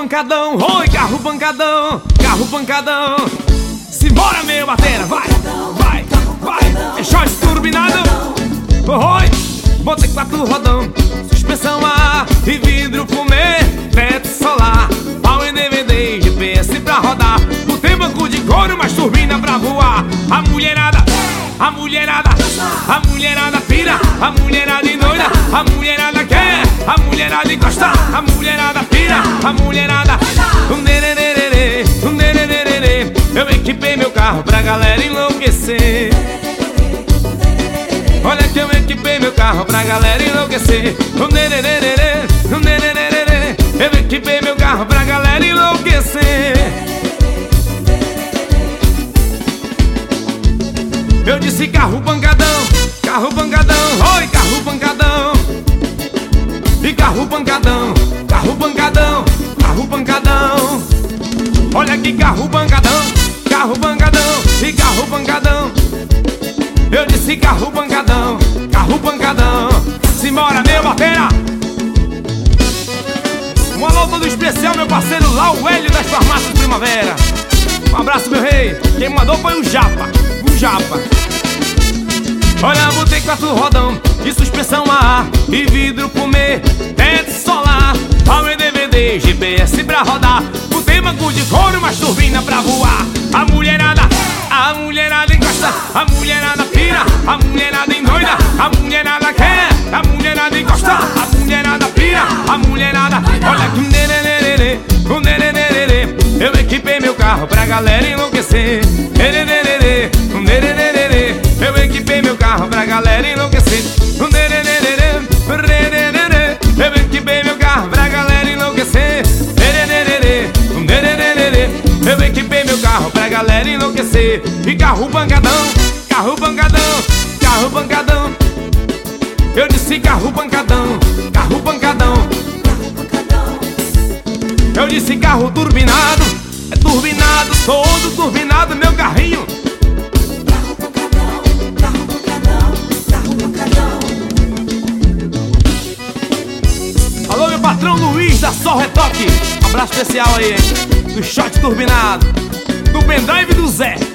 pancadão, oi, carro pancadão, carro pancadão. Simbora, meu batera, vai, vai, vai. É short turbinado, oi, botei 4 rodão, suspensão a ar e vidro fumê, teto solar, pau e DVD, GPS pra rodar. Não tem banco de couro, mas turbina pra voar. A mulherada pira, a mulherada endoida, a mulherada quer, a mulherada encosta, a mulherada pira, a mulherada. Eu equipei meu carro pra galera enlouquecer. Olha que eu equipei meu carro pra galera enlouquecer. Eu equipei meu carro pra galera enlouquecer. Eu disse carro pancadão, oi, carro pancadão. E carro pancadão, carro pancadão, carro pancadão. Olha que carro pancadão, carro pancadão e carro pancadão. Eu disse carro pancadão, carro pancadão. Simbora, meu batera. Um alô todo especial, meu parceiro lá, o Hélio das Farmácias Primavera. Um abraço, meu rei. Quem mandou foi o Japa, o Japa. Olha, botei 4 rodão de suspensão a ar e vidro fumê, teto solar, pau e DVD, GPS pra rodar. Botei banco de couro, mas turbina pra voar. A mulherada encosta, a mulherada pira, a mulherada endoida, a mulherada quer, a mulherada encosta, a mulherada pira, a mulherada. Olha que eu equipei meu carro pra galera enlouquecer. Eu equipei meu carro pra galera enlouquecer. Eu equipei meu carro pra galera enlouquecer. Eu equipei meu carro pra galera enlouquecer. E carro pancadão, carro pancadão, carro pancadão. Eu disse carro pancadão, carro pancadão. Eu disse carro turbinado, é turbinado, todo turbinado, meu carrinho. Carro pancadão, carro pancadão, carro pancadão. Alô, meu patrão Luiz da Sol Retoque. Abraço especial aí, hein? Do shot turbinado, do pendrive do Zé.